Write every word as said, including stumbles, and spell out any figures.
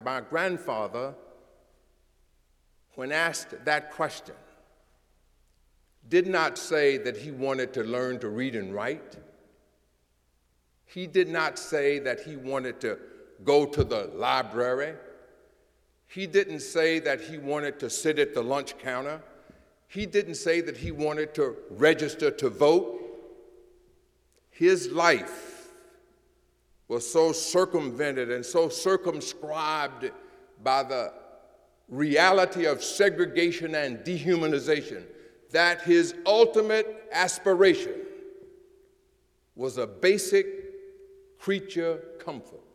my grandfather, when asked that question, did not say that he wanted to learn to read and write. He did not say that he wanted to go to the library. He didn't say that he wanted to sit at the lunch counter. He didn't say that he wanted to register to vote. His life was so circumvented and so circumscribed by the reality of segregation and dehumanization that his ultimate aspiration was a basic creature comfort.